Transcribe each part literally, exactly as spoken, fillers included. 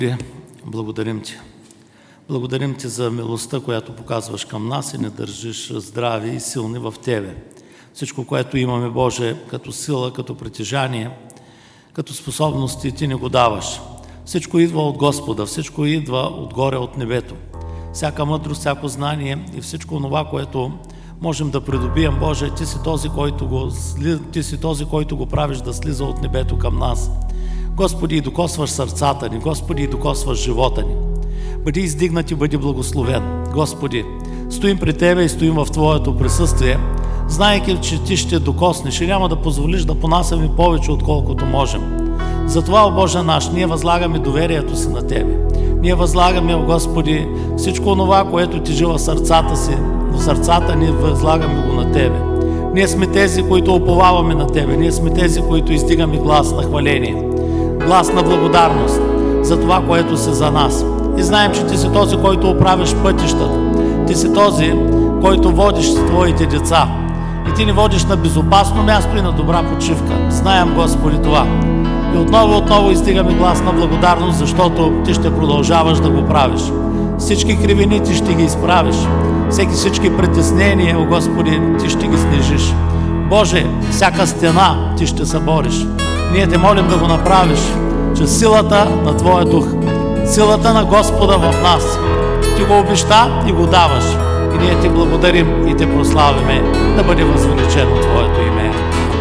Благодарим Ти. Благодарим Ти за милостта, която показваш към нас и не държиш здрави и силни в Тебе. Всичко, което имаме, Боже, като сила, като притежание, като способности, Ти ни го даваш. Всичко идва от Господа, всичко идва отгоре от небето. Всяка мъдрост, всяко знание и всичко това, което можем да придобием, Боже, Ти си този, който го, Ти си този, който го правиш да слиза от небето към нас. Господи, и докосваш сърцата ни, Господи, и докосваш живота ни. Бъди издигнат и бъди благословен. Господи, стоим при Тебе и стоим в Твоето присъствие, знаейки, че Ти ще докоснеш и няма да позволиш да понасяме повече, отколкото можем. Затова, о Боже наш, ние възлагаме доверието си на Тебе. Ние възлагаме, о Господи, всичко това, което тежи в сърцата си, в сърцата ни възлагаме го на Тебе. Ние сме тези, които уповаваме на Тебе. Ние сме тези, които издигаме глас на хваление, глас на благодарност за това, което си за нас. И знаем, че Ти си този, който оправиш пътищата. Ти си този, който водиш Твоите деца. И Ти ни водиш на безопасно място и на добра почивка. Знаем, Господи, това. И отново, отново издигаме глас на благодарност, защото Ти ще продължаваш да го правиш. Всички кривини Ти ще ги изправиш. Всеки всички притеснения, о Господи, Ти ще ги снижиш. Боже, всяка стена Ти ще събориш. Ние Те молим да го направиш чрез силата на Твоя дух, силата на Господа в нас. Ти го обеща и го даваш. И ние Ти благодарим и Те прославяме, да бъде възвеличено Твоето име.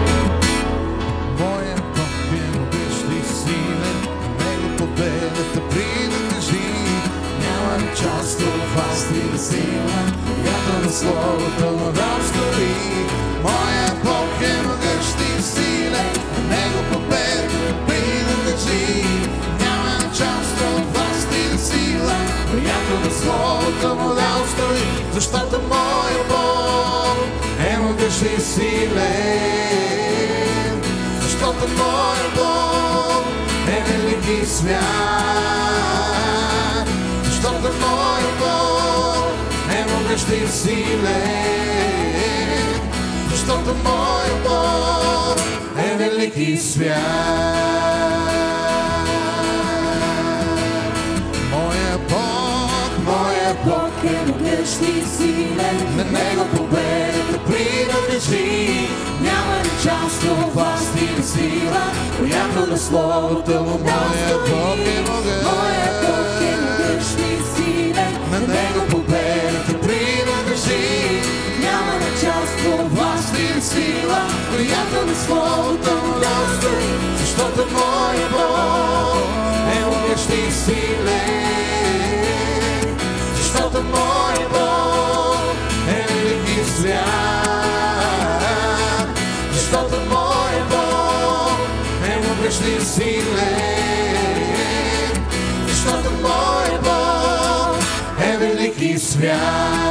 Моя Бог е могъщ и силен, Него победата принадлежи. Няма част от вас и сила, която на Словото му дал стои. Моя Бог е могъщ и силен, Него победата принадлежи. Няма част от вас и сила, която на Словото му дал стои. Защото моя Бог е могъщ и силен, защото моя Бог е велик и свят. Защото моя Бог е могъщ и силен, защото моя Бог е велик и свят. Моя Бог, моя Бог е могъщ и силен, на Него победата принадлежи. Няма ни част от власт или сила, която на Словото му моя Бог е могъщ. Моя Бог е могъщ и силен, на Него победата принадлежи. Няма ни част от власт или сила, която на Словото му стои. Защото моя Бог е могъщ и силен, защото моя Бог е велик и свят. Защото моя Бог е могъщ и силен, защото моя Бог е велик и свят.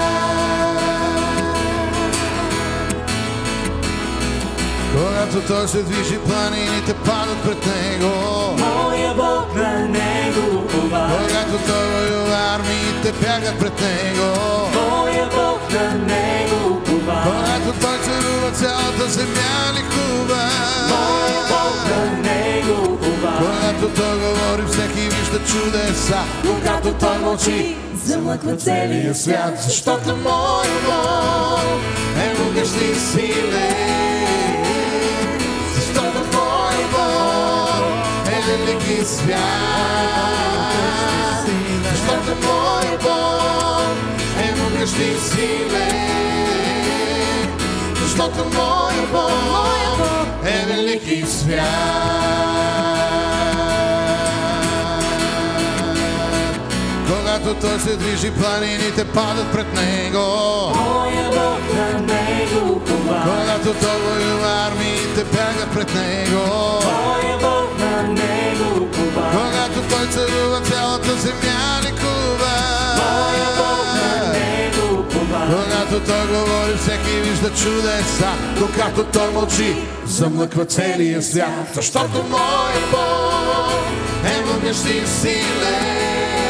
Когато Той се движи, планините падат пред Него. Моя Бог на Него уповава. Когато Той воюва, армиите бягат пред Него. Моя Бог на Него уповава. Когато Той царува, цялата земя ликува. Моя Бог на Него уповава. Когато Той говори, всеки вижда чудеса. Когато Той мълчи, замлъква целия свят. Защото моя Бог е могъщ и силен, защото моя Бог е велик и свят. Защото моя Бог е могъщ и силен, защото моя Бог е велик и свят. Когато Той се движи, планините падат пред Него. Моя Бог на Него уповава. Когато Той воюва, армиите бягат пред Него. Моя Бог на Него уповава. Когато Той царува, цялата земя ликува. Моя Бог на Него уповава. Когато Той говори, всеки вижда чудеса. Когато Той мълчи, замлъква целия свят. Защото моя Бог е могъщ и силен,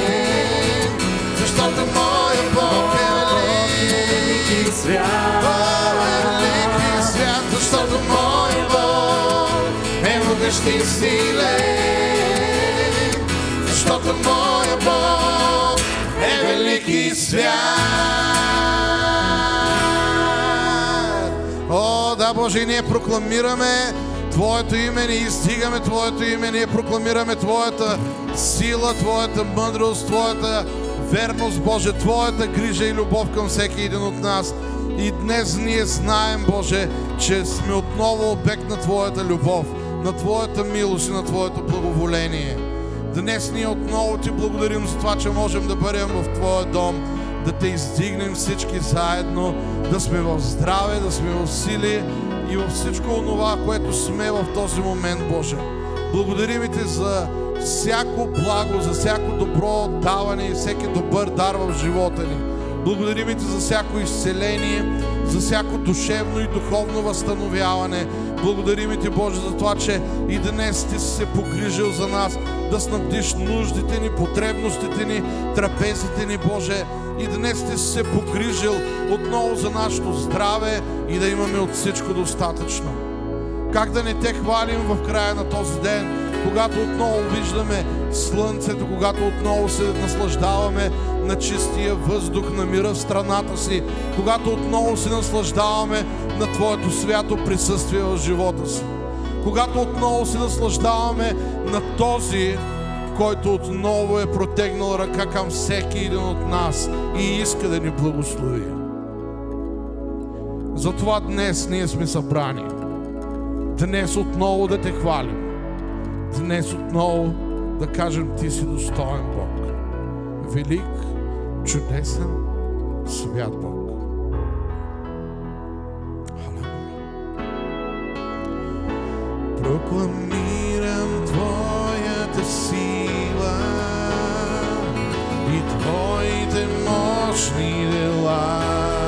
защото моя Бог е велик и свят. Велик и свят, защото моя Бог е могъщ и силен, защото Защото моя Бог е велик и свят. О, да, Боже, и ние прокламираме Твоето име, ние издигаме Твоето име, ние прокламираме Твоята сила, Твоята мъдрост, Твоята верност, Боже, Твоята грижа и любов към всеки един от нас. И днес ние знаем, Боже, че сме отново обект на Твоята любов, на Твоята милост и на Твоето благоволение. Днес ние отново Ти благодарим за това, че можем да бъдем в Твоя дом, да Те издигнем всички заедно, да сме в здраве, да сме в сили и във всичко онова, което сме в този момент, Боже. Благодарим Ти за всяко благо, за всяко добро даване и всеки добър дар в живота ни. Благодарим Ти за всяко изцеление, за всяко душевно и духовно възстановяване. Благодарим Ти, Боже, за това, че и днес Ти си се погрижил за нас, да снабдиш нуждите ни, потребностите ни, трапезите ни, Боже. И днес Ти си се погрижил отново за нашето здраве и да имаме от всичко достатъчно. Как да не Те хвалим в края на този ден, когато отново виждаме слънцето, когато отново се наслаждаваме на чистия въздух, на мира в страната си, когато отново се наслаждаваме на Твоето свято присъствие в живота си, когато отново се наслаждаваме на този, който отново е протегнал ръка към всеки един от нас и иска да ни благослови. Затова днес ние сме събрани. Днес отново да Те хвалим. Днес отново да кажем Ти си достоен Бог. Велик, чудесен, свят Бог. Халелуя. Прокламирам Твоята сила и Твоите мощни дела.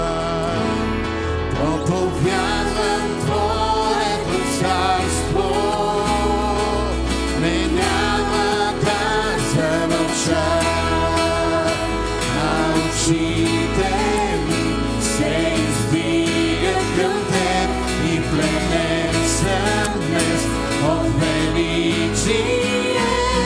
Проповядвам Твоето царство, не няма да замълча, а очите ми се издигат към Теб и пленен съм днес от величие.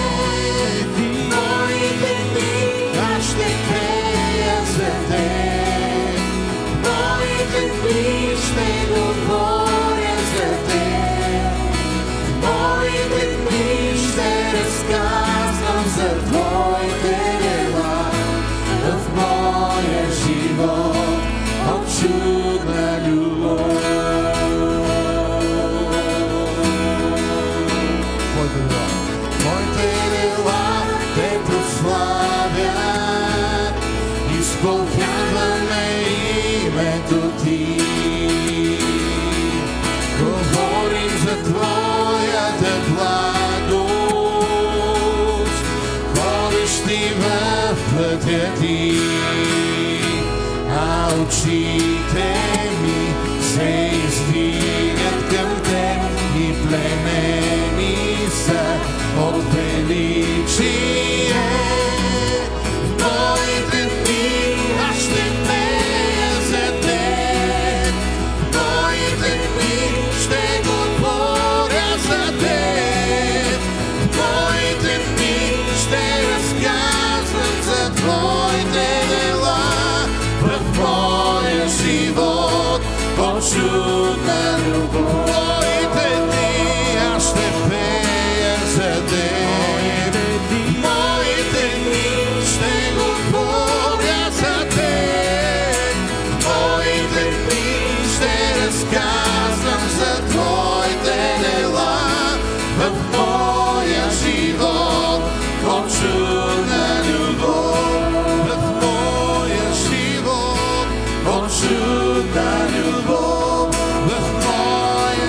Моите дни аз ще пея за Теб, моите дни ще говоря за Теб, моите дни ще разказвам за Твоите дела. В моя живот от чудна любов. Твоите дела Те прославят, изповядваме името Ти. Говорим за Твоята благост, ходещи в пътя Ти, а очите ми се издигат към Теб и пленени са от величие. В моите дни аз ще пея за Теб, в моите дни ще говоря за Теб, в моите дни ще разказвам за Твоите дела. В моя живот от чудна любов. Моите дни аз ще пея за Теб, моите дни ще говоря за Теб, моите дни ще разказвам за Твоите дела. В моя живот от чудна любов, в моя живот от чудна любов, в моя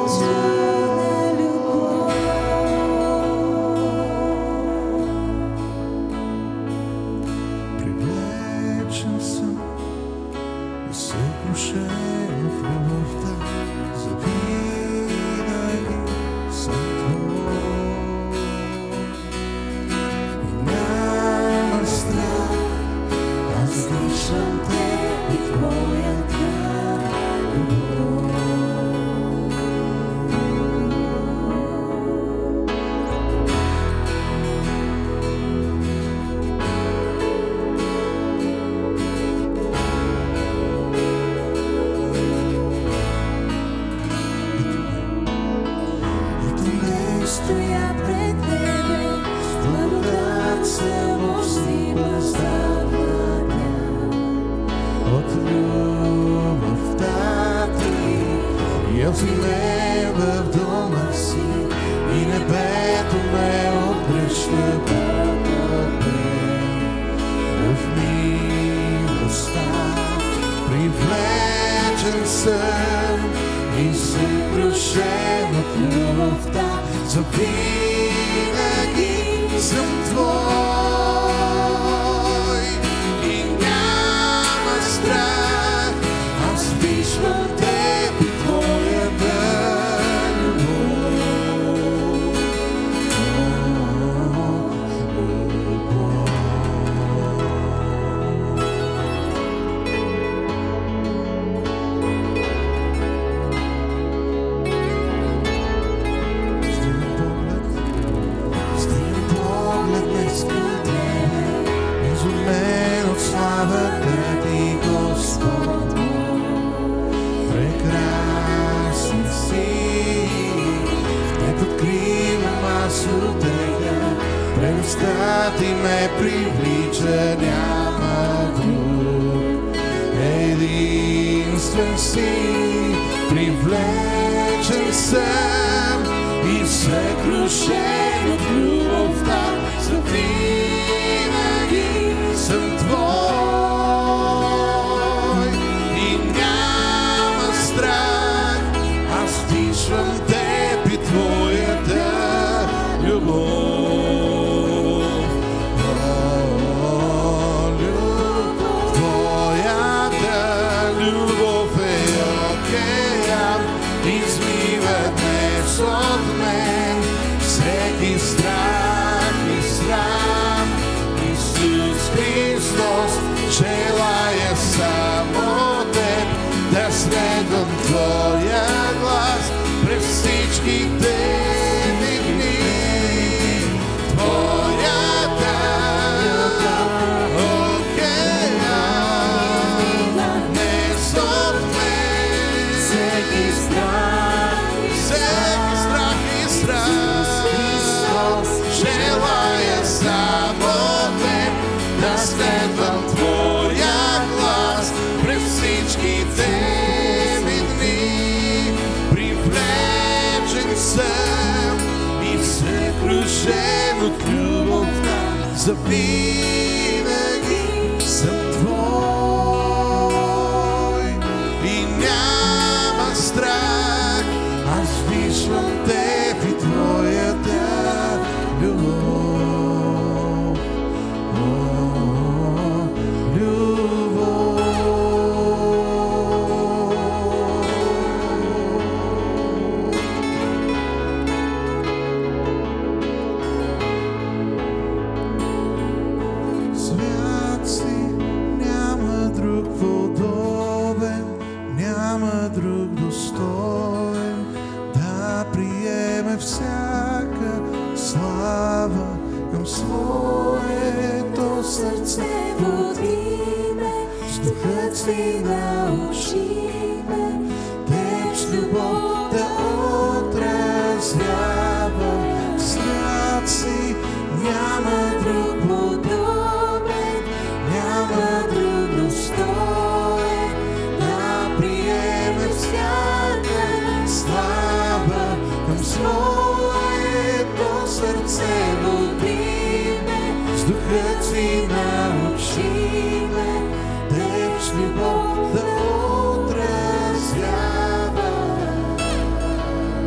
Любов да отразява.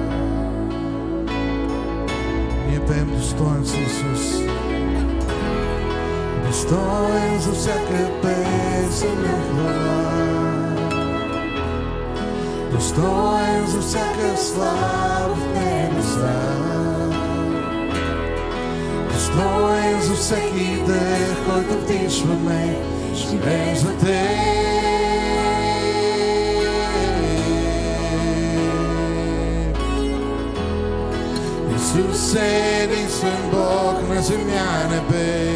Достоен си, Исус. Достоен за всяка песен на хвала. Достоен за всяка слава в небеса. Достоен за всеки дъх, който вдишваме, живеем за Теб. Исус е единствен Бог на земя небе.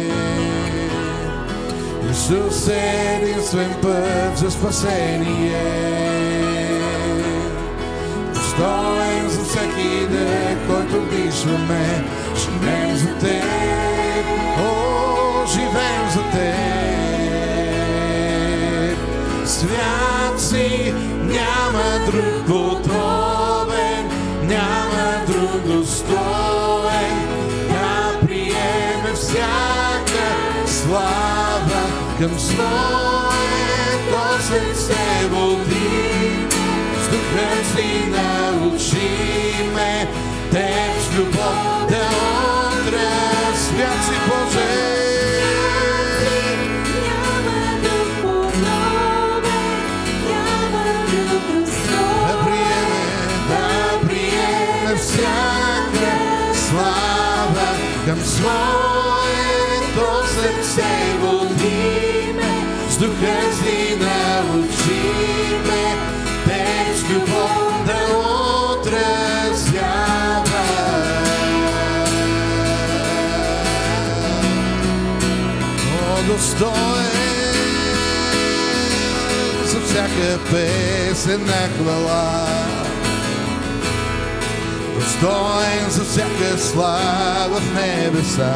Исус е единствен път за спасение. Достоен за всеки дъх, който вдишваме, живеем за Теб. О, живеем за Теб. Свят си, няма друг подобен, няма друг достоен да приеме всяка слава към своето сърце води. С духът си научи ме Теб с любов да отразя. Свят си, Боже. Няма друг подобен, няма друг достоен Да приеме, да приеме всяка слава към своето сърце води ме. С духът си научи ме Теб с любов да отразява. О, достоен за всяка песен на хвала. Достоен за всяка слава в небеса.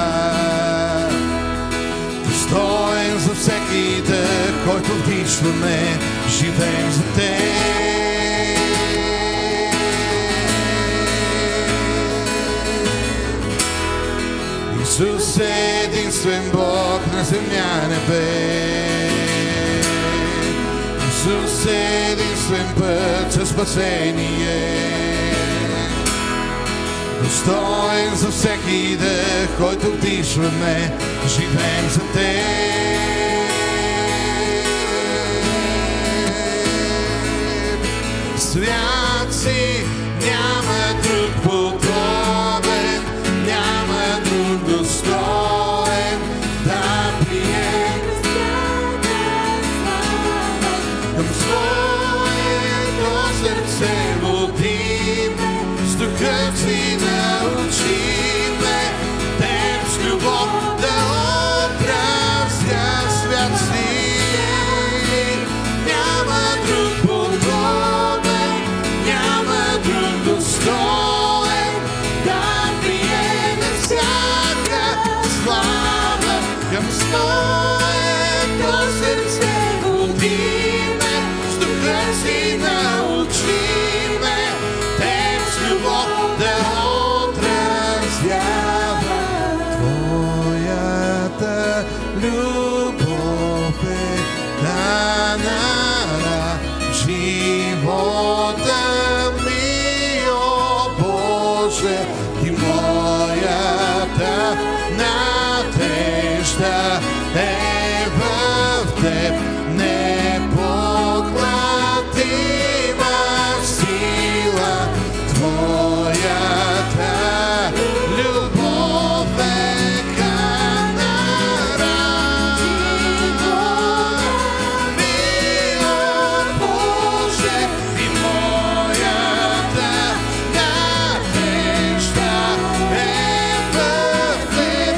Достоен за всеки дъх, който вдишваме, живеем за Теб. Исус е единствен Бог на земя небе. Исус е единствен път за спасение. Достоен за всеки дъх, който вдишваме, живеем за Теб. Свят си, няма друг подобен, няма друг достоен да приеме всяка слава към своето сърце води ме. С духът си научи ме Теб с любов да отразя. Свят си, няма друг подобен, няма друг достоен да приеме всяка слава към своето сърце води ме. С духът си научи ме Теб с любов да отразява. Твоята любов е дана живота ми, о Боже, и моята надежда е в Теб. Непоклатима сила, Твоята любов е канара ми, о Боже, и моята надежда е в Теб.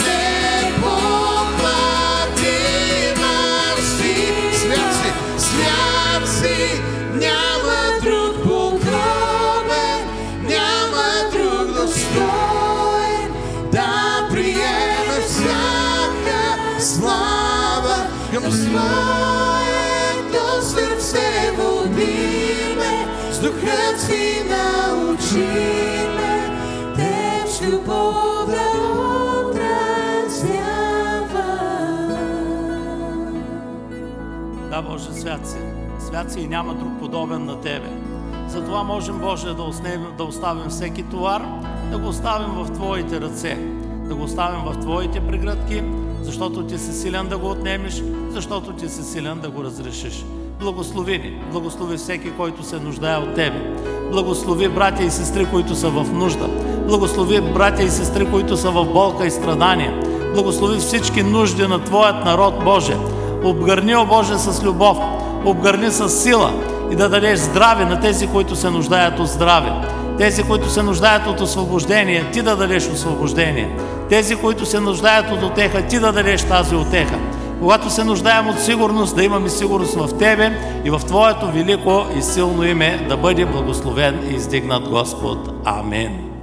Непоклатима си. Свят си, свят си, няма друг подобен, няма друг достоен да приеме всяка слава към своето сърце води ме. С духът си научи ме Теб с любов да отразява. Да, Боже, свят си. Свят си и няма друг подобен на Тебе. Затова можем, Боже, да, оснем, да оставим всеки товар, да го оставим в Твоите ръце, да го оставим в Твоите прегръдки, защото Ти си силен да го отнемеш, защото Ти си силен да го разрешиш. Благослови ни, благослови всеки, който се нуждае от Тебе. Благослови братя и сестри, които са в нужда. Благослови братя и сестри, които са в болка и страдания. Благослови всички нужди на Твоят народ, Боже. Обгърни, о Боже, с любов, обгърни с сила и да дадеш здраве на тези, които се нуждаят от здраве. Тези, които се нуждаят от освобождение, Ти да дадеш освобождение. Тези, които се нуждаят от утеха, Ти да дадеш тази утеха. Когато се нуждаем от сигурност, да имаме сигурност в Тебе и в Твоето велико и силно име да бъде благословен и издигнат Господ. Амин.